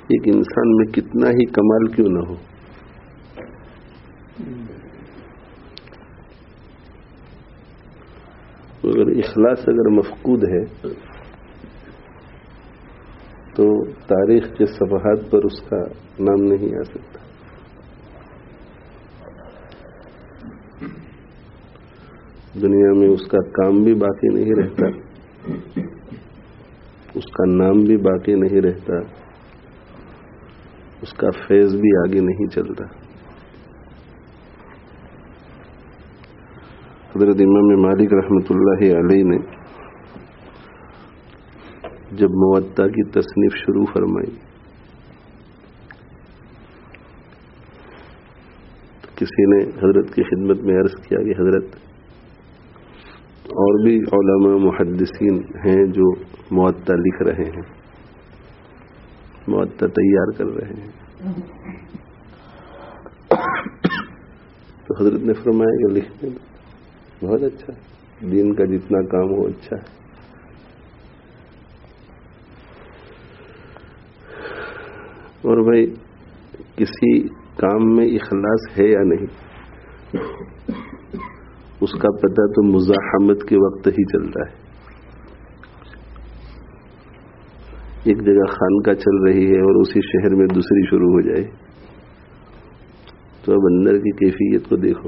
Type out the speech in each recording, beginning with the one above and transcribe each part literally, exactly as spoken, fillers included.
ایک انسان میں کتنا ہی کمال کیوں نہ ہو، اگر اخلاص اگر مفقود ہے تو تاریخ کے صفحات پر اس کا نام نہیں آ سکتا. دنیا میں اس کا کام بھی باقی نہیں رہتا، اس کا نام بھی باقی نہیں رہتا، اس کا فیض بھی آگے نہیں چلتا. حضرت امام مالک رحمۃ اللہ علیہ نے جب موطا کی تصنیف شروع فرمائی تو کسی نے حضرت کی خدمت میں عرض کیا کہ حضرت اور بھی علماء محدثین ہیں جو موطا لکھ رہے ہیں، موطا تیار کر رہے ہیں. تو حضرت نے فرمایا کہ لکھنے میں بہت اچھا ہے، دین کا جتنا کام ہو اچھا ہے. اور بھائی کسی کام میں اخلاص ہے یا نہیں اس کا پتہ تو مزاحمت کے وقت ہی چلتا ہے. ایک جگہ خانقاہ چل رہی ہے اور اسی شہر میں دوسری شروع ہو جائے تو اب اندر کی کیفیت کو دیکھو.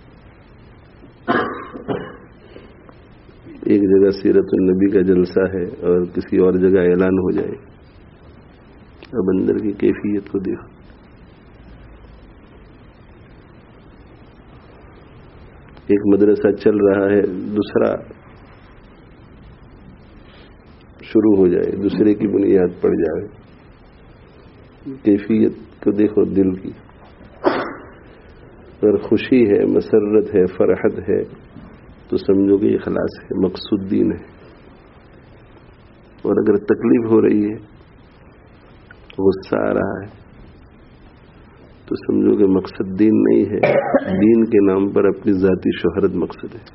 ایک جگہ سیرت النبی کا جلسہ ہے اور کسی اور جگہ اعلان ہو جائے، اب اندر کی کیفیت کو دیکھو. ایک مدرسہ چل رہا ہے، دوسرا شروع ہو جائے، دوسرے کی بنیاد پڑ جائے، کیفیت کو دیکھو دل کی. اگر خوشی ہے، مسرت ہے، فرحت ہے تو سمجھو کہ اخلاص ہے، مقصود دین ہے. اور اگر تکلیف ہو رہی ہے، غصہ آ رہا ہے تو سمجھو کہ مقصد دین نہیں ہے، دین کے نام پر اپنی ذاتی شہرت مقصد ہے.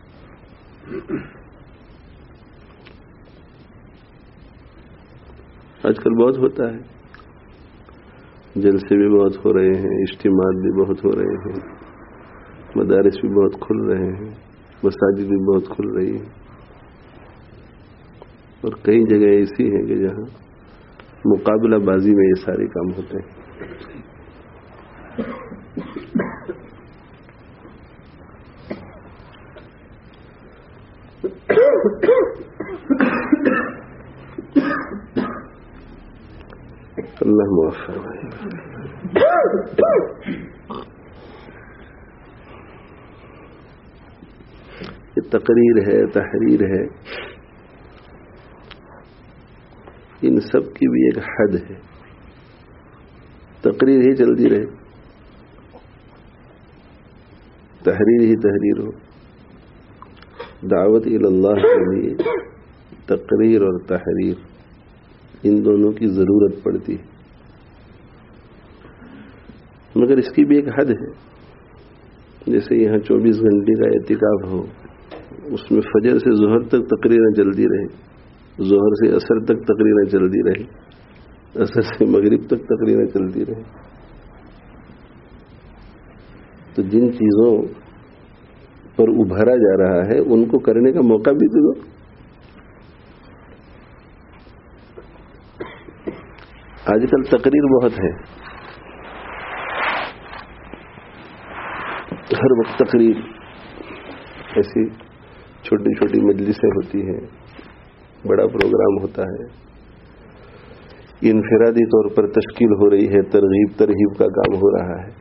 آج کل بہت ہوتا ہے، جلسے بھی بہت ہو رہے ہیں، اجتماعات بھی بہت ہو رہے ہیں، مدارس بھی بہت کھل رہے ہیں، مساجد بھی بہت کھل رہی ہیں، اور کئی جگہ ایسی ہیں کہ جہاں مقابلہ بازی میں یہ سارے کام ہوتے ہیں. اللہ معاف فرمائے. یہ تقریر ہے، تحریر ہے، ان سب کی بھی ایک حد ہے. تقریر ہی چلتی رہے، تحریر ہی تحریر ہو. دعوت الی اللہ کے لیے تقریر اور تحریر ان دونوں کی ضرورت پڑتی ہے، مگر اس کی بھی ایک حد ہے. جیسے یہاں چوبیس گھنٹے کا اعتکاف ہو، اس میں فجر سے ظہر تک تقریریں چلتی رہے، ظہر سے عصر تک تقریریں چلتی رہی، عصر سے مغرب تک تقریریں چلتی رہی. تو جن چیزوں پر ابھرا جا رہا ہے ان کو کرنے کا موقع بھی تو دو. آج کل تقریر بہت ہے، ہر وقت تقریر، ایسی چھوٹی چھوٹی مجلسیں ہوتی ہیں، بڑا پروگرام ہوتا ہے، انفرادی طور پر تشکیل ہو رہی ہے، ترغیب ترہیب کا کام ہو رہا ہے.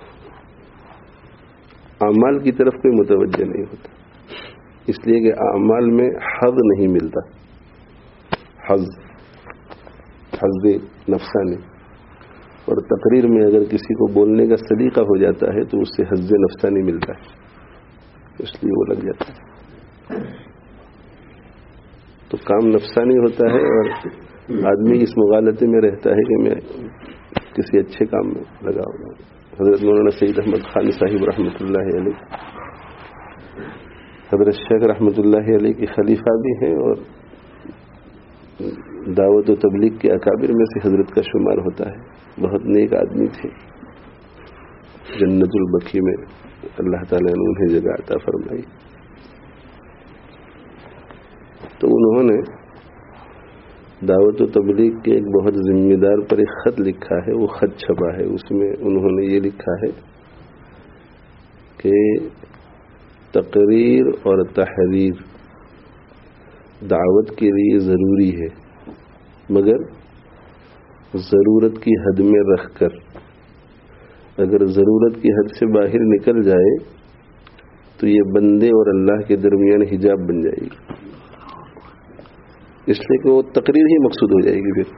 اعمال کی طرف کوئی متوجہ نہیں ہوتا، اس لیے کہ اعمال میں حظ نہیں ملتا. حظ حظ نفسانی. اور تقریر میں اگر کسی کو بولنے کا سلیقہ ہو جاتا ہے تو اس سے حظ نفسانی ملتا ہے، اس لیے وہ لگ جاتا ہے. تو کام نفسانی ہوتا ہے اور آدمی اس مغالطے میں رہتا ہے کہ میں کسی اچھے کام میں لگا ہوں. حضرت مولانا سید احمد خان صاحب رحمۃ اللہ علیہ حضرت شیخ رحمۃ اللہ علیہ کے خلیفہ بھی ہیں اور دعوت و تبلیغ کے اکابر میں سے حضرت کا شمار ہوتا ہے. بہت نیک آدمی تھے. جنت البقیع میں اللہ تعالیٰ نے انہیں جگہ عطا فرمائی. تو انہوں نے دعوت و تبلیغ کے ایک بہت ذمہ دار پر ایک خط لکھا ہے. وہ خط چھپا ہے. اس میں انہوں نے یہ لکھا ہے کہ تقریر اور تحریر دعوت کے لیے ضروری ہے، مگر ضرورت کی حد میں رکھ کر. اگر ضرورت کی حد سے باہر نکل جائے تو یہ بندے اور اللہ کے درمیان حجاب بن جائے گی. اس لیے کہ وہ تقریر ہی مقصود ہو جائے گی پھر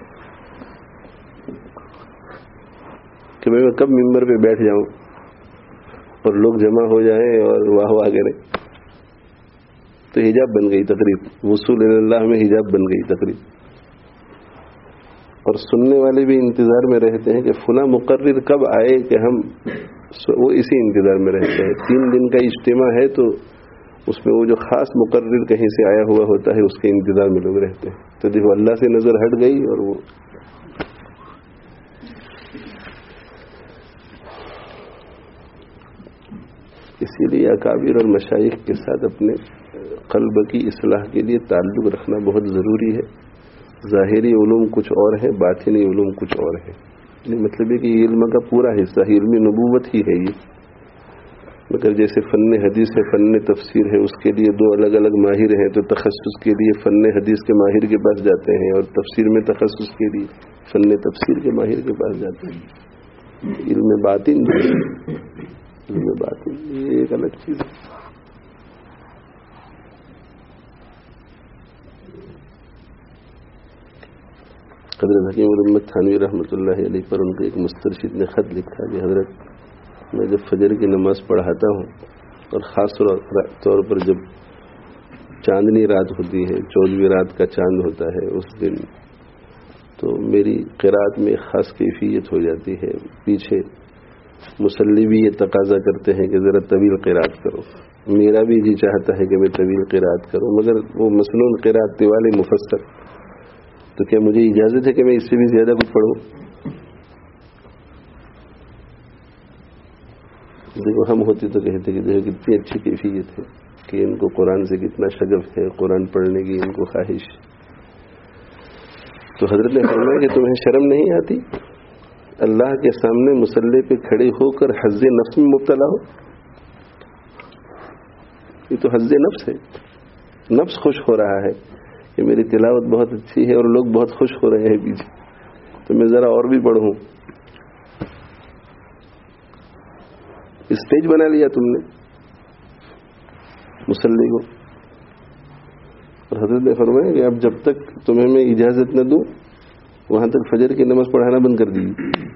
کہ میں کب ممبر پہ بیٹھ جاؤں اور لوگ جمع ہو جائیں اور واہ واہ کریں. تو حجاب بن گئی تقریر. وصول اللہ میں حجاب بن گئی تقریر. اور سننے والے بھی انتظار میں رہتے ہیں کہ فلاں مقرر کب آئے کہ ہم وہ اسی انتظار میں رہتے ہیں. تین دن کا اجتماع ہے تو اس میں وہ جو خاص مقرر کہیں سے آیا ہوا ہوتا ہے اس کے انتظار میں لوگ رہتے ہیں. تو دیکھو اللہ سے نظر ہٹ گئی اور وہ اسی لیے اکابر اور مشائخ کے ساتھ اپنے قلب کی اصلاح کے لیے تعلق رکھنا بہت ضروری ہے. ظاہری علوم کچھ اور ہے، باطنی علوم کچھ اور ہے. یہ مطلب ہے کہ یہ علم کا پورا حصہ علم نبوت ہی ہے یہ. مگر جیسے فن حدیث ہے، فن تفسیر ہے، اس کے لیے دو الگ الگ ماہر ہیں، تو تخصص کے لیے فن حدیث کے ماہر کے پاس جاتے ہیں اور تفسیر میں تخصص کے لیے فن تفسیر کے ماہر کے پاس جاتے ہیں. علم باطن علم باطن یہ ایک الگ چیز ہے. حضرت حکیم الامت تھانوی رحمۃ اللہ علیہ پر ان کے ایک مسترشد نے خط لکھا کہ حضرت میں جب فجر کی نماز پڑھاتا ہوں اور خاص طور پر جب چاندنی رات ہوتی ہے، چودہویں رات کا چاند ہوتا ہے اس دن، تو میری قرات میں خاص کیفیت ہو جاتی ہے. پیچھے مصلی بھی یہ تقاضا کرتے ہیں کہ ذرا طویل قرات کرو. میرا بھی جی چاہتا ہے کہ میں طویل قرات کروں، مگر وہ مسنون قرات طوال مفسر. تو کیا مجھے اجازت ہے کہ میں اس سے بھی زیادہ کچھ پڑھوں؟ دیکھو ہم ہوتے تو کہتے کہ دیکھو کتنی اچھی کیفیت ہے کہ ان کو قرآن سے کتنا شغف ہے، قرآن پڑھنے کی ان کو خواہش. تو حضرت نے فرمایا کہ تمہیں شرم نہیں آتی اللہ کے سامنے مصلی پہ کھڑے ہو کر حظ نفس میں مبتلا ہو؟ یہ تو حظ نفس ہے. نفس خوش ہو رہا ہے کہ میری تلاوت بہت اچھی ہے اور لوگ بہت خوش ہو رہے ہیں پیچھے، تو میں ذرا اور بھی پڑھوں. اسٹیج بنا لیا تم نے مصلی کو. اور حضرت نے فرمایا کہ اب جب تک تمہیں میں اجازت نہ دوں وہاں تک فجر کی نماز پڑھانا بند کر دیجیے.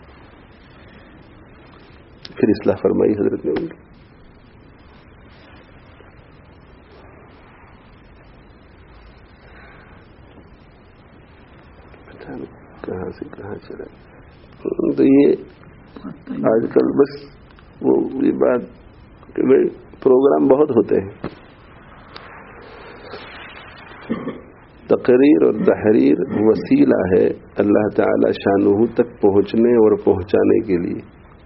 پھر اصلاح فرمائی حضرت نے ان کی. کہاں سے کہاں چلا. تو یہ آج کل بس وہ یہ بات کہ بھائی پروگرام بہت ہوتے ہیں. تقریر اور تحریر وسیلہ ہے اللہ تعالی شانہ تک پہنچنے اور پہنچانے کے لیے،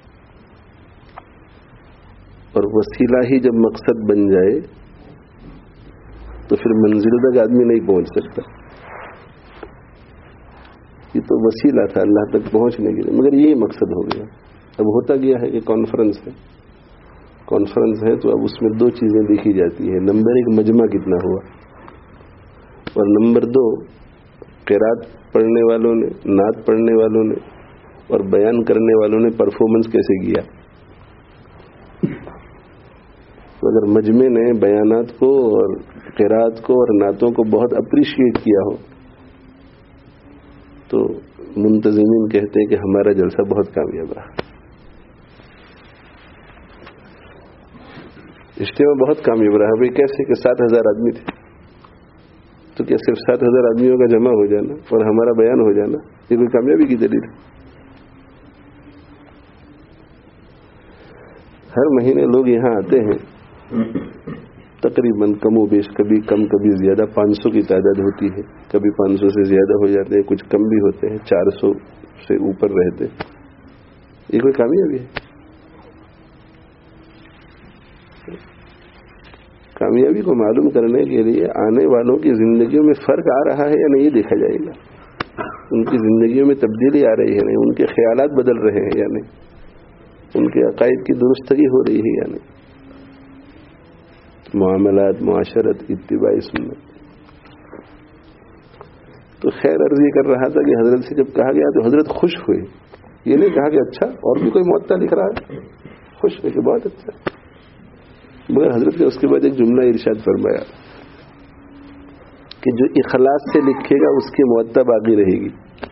اور وسیلہ ہی جب مقصد بن جائے تو پھر منزل تک آدمی نہیں پہنچ سکتا. یہ تو وسیلہ تھا اللہ تک پہنچنے کے لیے، مگر یہی مقصد ہو گیا. اب ہوتا گیا ہے کہ کانفرنس ہے کانفرنس ہے تو اب اس میں دو چیزیں دیکھی جاتی ہے. نمبر ایک مجمع کتنا ہوا، اور نمبر دو قرات پڑھنے والوں نے، نعت پڑھنے والوں نے اور بیان کرنے والوں نے پرفارمنس کیسے کیا. تو اگر مجمع نے بیانات کو اور قرات کو اور نعتوں کو بہت اپریشیٹ کیا ہو تو منتظمین کہتے ہیں کہ ہمارا جلسہ بہت کامیاب رہا، اجتماع بہت کامیاب رہا. بھائی کیسے کہ سات ہزار آدمی تھے، تو کیا صرف سات ہزار آدمیوں کا جمع ہو جانا اور ہمارا بیان ہو جانا یہ کوئی کامیابی کی دلیل ہے؟ ہر مہینے لوگ یہاں آتے ہیں تقریباً کم و بیش، کبھی کم کبھی زیادہ، پانچ سو کی تعداد ہوتی ہے، کبھی پانچ سو سے زیادہ ہو جاتے ہیں، کچھ کم بھی ہوتے ہیں، چار سو سے اوپر رہتے. یہ کوئی کامیابی ہے؟ کامیابی کو معلوم کرنے کے لیے آنے والوں کی زندگیوں میں فرق آ رہا ہے یا نہیں یہ دیکھا جائے گا. ان کی زندگیوں میں تبدیلی آ رہی ہے نہیں، ان کے خیالات بدل رہے ہیں یا نہیں، ان کے عقائد کی درستگی ہو رہی ہے یا نہیں، معاملات، معاشرت، اتباع سنت. تو خیر عرض یہ کر رہا تھا کہ حضرت سے جب کہا گیا تو حضرت خوش ہوئے. یہ نہیں کہا کہ اچھا اور بھی کوئی معطا لکھ رہا ہے، خوش ہوئے کہ بہت اچھا. مگر حضرت نے اس کے بعد ایک جملہ ارشاد فرمایا کہ جو اخلاص سے لکھے گا اس کی معطا باقی رہے گی.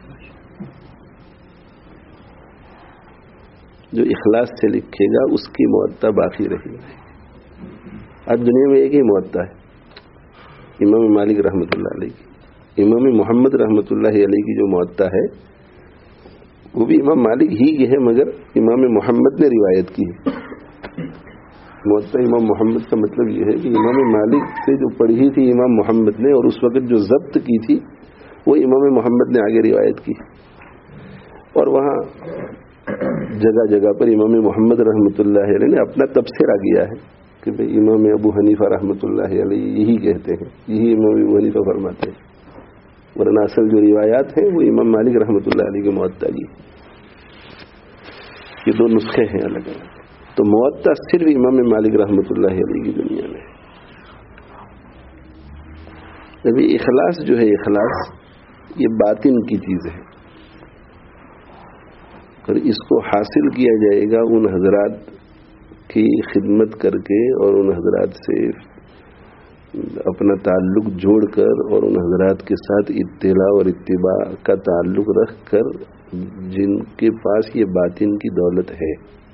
جو اخلاص سے لکھے گا اس کی معطا باقی رہے گی. آج دنیا میں ایک ہی معطا ہے، امام مالک رحمۃ اللہ علیہ کی. امام محمد رحمۃ اللہ علیہ کی جو معطا ہے وہ بھی امام مالک ہی کی ہے، مگر امام محمد نے روایت کی ہے. معطا امام محمد کا مطلب یہ ہے کہ امام مالک سے جو پڑھی تھی امام محمد نے، اور اس وقت جو ضبط کی تھی وہ امام محمد نے آگے روایت کی. اور وہاں جگہ جگہ پر امام محمد رحمۃ اللہ علیہ نے اپنا تبصرہ کیا ہے کہ بھئی امام ابو حنیفہ رحمۃ اللہ علیہ یہی کہتے ہیں، یہی امام ابو حنیفہ فرماتے ہیں، ورنہ اصل جو روایات ہیں وہ امام مالک رحمۃ اللہ علیہ کے معطا کی. یہ دو نسخے ہیں الگ الگ. تو معطا صرف امام مالک رحمۃ اللہ علیہ کی دنیا میں. ابھی اخلاص جو ہے، اخلاص یہ باطن کی چیز ہے، اور اس کو حاصل کیا جائے گا ان حضرات کی خدمت کر کے اور ان حضرات سے اپنا تعلق جوڑ کر اور ان حضرات کے ساتھ اطلاع اور اتباع کا تعلق رکھ کر، جن کے پاس یہ باطن کی دولت ہے.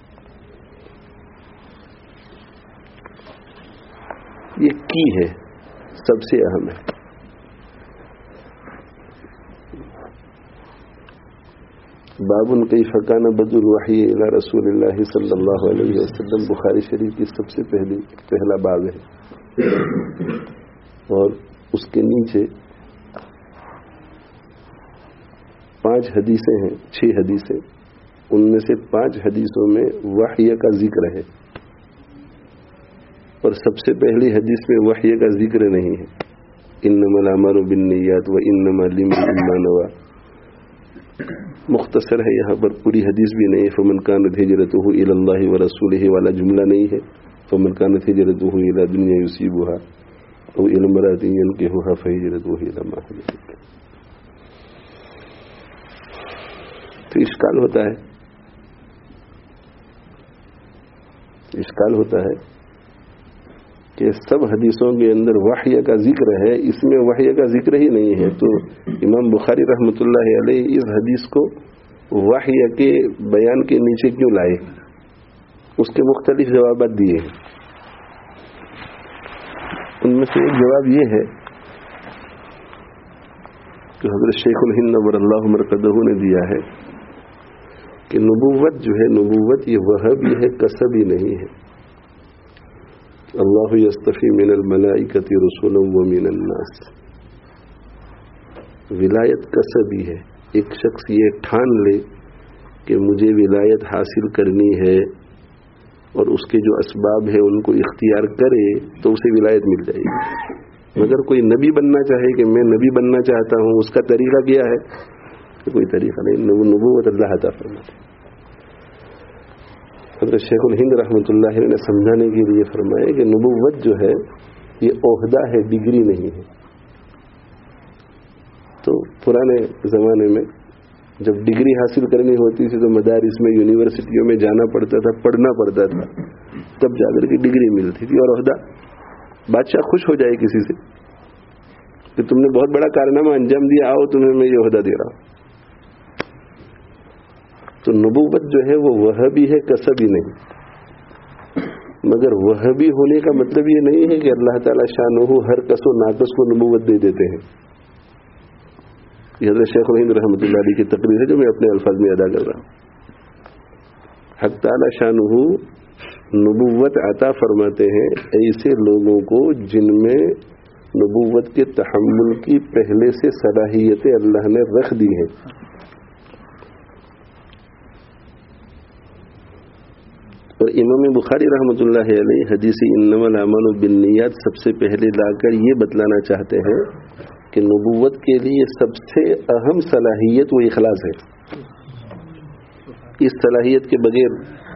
یہ کی ہے سب سے اہم ہے. باب کیف کان بدء الوحی الی رسول اللہ صلی اللہ علیہ وسلم بخاری شریف کی سب سے پہلی پہلا باب ہے، اور اس کے نیچے پانچ حدیثیں ہیں، چھ حدیثیں. ان میں سے پانچ حدیثوں میں وحی کا ذکر ہے، اور سب سے پہلی حدیث میں وحی کا ذکر نہیں ہے. انما الاعمال بالنیات وانما لامرئ ما نوى. مختصر ہے، یہاں پر پوری حدیث بھی نہیں ہے. فمن كانت هجرته الى الله ورسوله والا جملہ نہیں ہے. فمن كانت هجرته الى دنیا يصيبها او الى امرأة ينكحها فهجرته الى ما هاجر إليه. تو اشکال ہوتا ہے اشکال ہوتا ہے کہ سب حدیثوں کے اندر وحی کا ذکر ہے، اس میں وحی کا ذکر ہی نہیں ہے. تو امام بخاری رحمۃ اللہ علیہ اس حدیث کو وحی کے بیان کے نیچے کیوں لائے؟ اس کے مختلف جوابات دیے ہیں. ان میں سے ایک جواب یہ ہے کہ حضرت شیخ الہند نور اللہ مرقدہ نے دیا ہے کہ نبوت جو ہے، نبوت یہ وہبی ہے، کسبی نہیں ہے. اللہ یستفی من الملائکۃ رسولا ومن الناس. ولایت کسبی ہے. ایک شخص یہ ٹھان لے کہ مجھے ولایت حاصل کرنی ہے اور اس کے جو اسباب ہیں ان کو اختیار کرے تو اسے ولایت مل جائے گی. مگر کوئی نبی بننا چاہے کہ میں نبی بننا چاہتا ہوں، اس کا طریقہ کیا ہے؟ کوئی طریقہ نہیں. نبوت اللہ عطا فرماتا ہے. حضرت شیخ الہند رحمۃ اللہ نے سمجھانے کے لیے فرمایا کہ نبوت جو ہے یہ عہدہ ہے، ڈگری نہیں ہے. تو پرانے زمانے میں جب ڈگری حاصل کرنی ہوتی تھی تو مدارس میں، یونیورسٹیوں میں جانا پڑتا تھا، پڑھنا پڑتا تھا، تب جا کر کے ڈگری ملتی تھی. اور عہدہ، بادشاہ خوش ہو جائے کسی سے کہ تم نے بہت بڑا کارنامہ انجام دیا، آؤ تمہیں میں یہ عہدہ دے رہا ہوں. تو نبوت جو ہے وہ وہبی ہے، کسبی نہیں. مگر وہبی ہونے کا مطلب یہ نہیں ہے کہ اللہ تعالیٰ شانہ ہر کس و ناقص کو نبوت دے دیتے ہیں. یہ حضرت شیخ الہند رحمۃ اللہ علیہ کی تقریر ہے جو میں اپنے الفاظ میں ادا کر رہا ہوں. حق تعالیٰ شانہ نبوت عطا فرماتے ہیں ایسے لوگوں کو جن میں نبوت کے تحمل کی پہلے سے صلاحیتیں اللہ نے رکھ دی ہیں. اور امام بخاری رحمۃ اللہ علیہ حدیث انما الاعمال بالنیات سب سے پہلے لا کر یہ بتلانا چاہتے ہیں کہ نبوت کے لیے سب سے اہم صلاحیت وہ اخلاص ہے. اس صلاحیت کے بغیر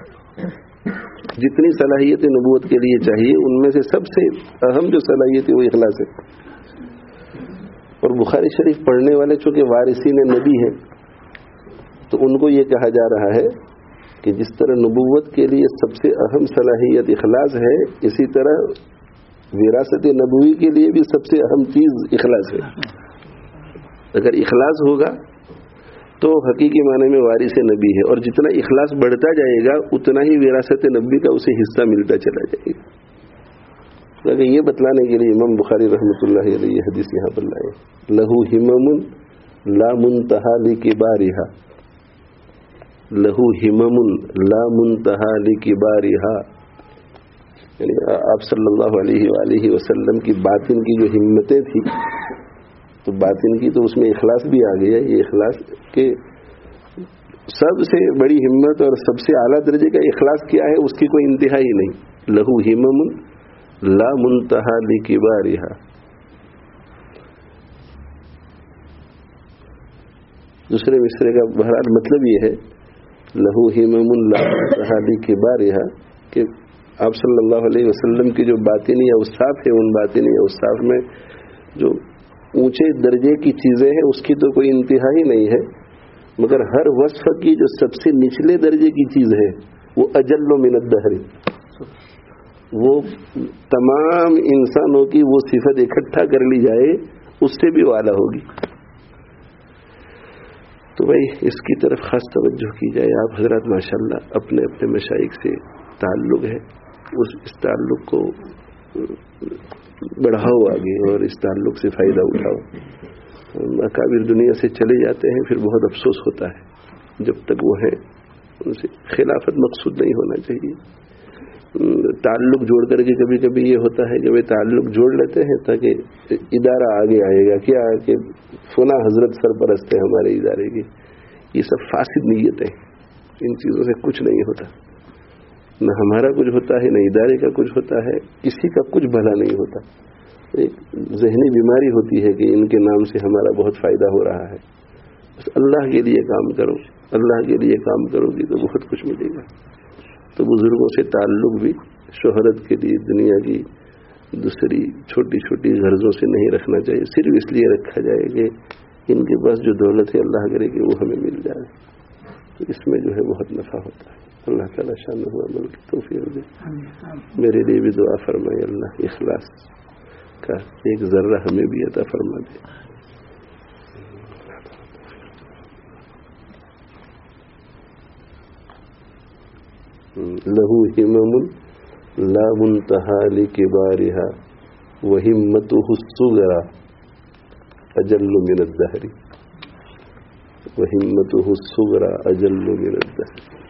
جتنی صلاحیتیں نبوت کے لیے چاہیے ان میں سے سب سے اہم جو صلاحیت ہے وہ اخلاص ہے. اور بخاری شریف پڑھنے والے چونکہ وارثین نبی ہیں تو ان کو یہ کہا جا رہا ہے کہ جس طرح نبوت کے لیے سب سے اہم صلاحیت اخلاص ہے اسی طرح وراثت نبوی کے لیے بھی سب سے اہم چیز اخلاص ہے. اگر اخلاص ہوگا تو حقیقی معنی میں وارث نبی ہے اور جتنا اخلاص بڑھتا جائے گا اتنا ہی وراثت نبی کا اسے حصہ ملتا چلا جائے گا. لیکن یہ بتلانے کے لیے امام بخاری رحمۃ اللہ علیہ حدیث یہاں پر لائے لہو ہمم لا منتہا لکبارہا لہو ہمم لا منتہا لکبارہا یعنی آپ صلی اللہ علیہ وآلہ وسلم کی باطن کی جو ہمتیں تھی تو باطن کی تو اس میں اخلاص بھی آ گیا. یہ اخلاص کے سب سے بڑی ہمت اور سب سے اعلیٰ درجے کا اخلاص کیا ہے اس کی کوئی انتہا ہی نہیں. لہو ہمم لا منتہا لکبارہا. دوسرے مصرے کا بہرحال مطلب یہ ہے لہو ہمم لا منتہا لکبارہا کہ آپ صلی اللہ علیہ وسلم کی جو باطنی اوصاف ہے ان باطنی اوصاف میں جو اونچے درجے کی چیزیں ہیں اس کی تو کوئی انتہا ہی نہیں ہے مگر ہر وصف کی جو سب سے نچلے درجے کی چیز ہے وہ اجل من الدہر وہ تمام انسانوں کی وہ صفت اکٹھا کر لی جائے اس سے بھی اعلیٰ ہوگی. تو بھائی اس کی طرف خاص توجہ کی جائے. آپ حضرات ماشاءاللہ اپنے اپنے مشائخ سے تعلق ہے اس اس تعلق کو بڑھاؤ آگے اور اس تعلق سے فائدہ اٹھاؤ. اکابر دنیا سے چلے جاتے ہیں پھر بہت افسوس ہوتا ہے. جب تک وہ ہیں ان سے خلافت مقصود نہیں ہونا چاہیے. تعلق جوڑ کر کے کبھی کبھی یہ ہوتا ہے کہ وہ تعلق جوڑ لیتے ہیں تاکہ ادارہ آگے آئے گا کیا کہ فلاں حضرت سرپرست ہے ہمارے ادارے کی. یہ سب فاسد نیتیں. ان چیزوں سے کچھ نہیں ہوتا. نہ ہمارا کچھ ہوتا ہے نہ ادارے کا کچھ ہوتا ہے. کسی کا کچھ بھلا نہیں ہوتا. ایک ذہنی بیماری ہوتی ہے کہ ان کے نام سے ہمارا بہت فائدہ ہو رہا ہے. بس اللہ کے لیے کام کرو. اللہ کے لیے کام کرو گی تو بہت کچھ ملے گا. تو بزرگوں سے تعلق بھی شہرت کے لیے دنیا کی دوسری چھوٹی چھوٹی غرضوں سے نہیں رکھنا چاہیے. صرف اس لیے رکھا جائے کہ ان کے پاس جو دولت ہے اللہ کرے کہ وہ ہمیں مل جائے. تو اس میں جو ہے بہت نفع ہوتا ہے. اللہ تعالیٰ شان ہوا عمل کی توفیق دے. میرے لیے بھی دعا فرمائے اللہ اخلاص کا ایک ذرہ ہمیں بھی عطا فرما دے. لہو ہمم لا منتہا لکبارہا وہمتہ الصغریٰ اجل من الدہر وہمتہ الصغریٰ اجل من الدہر.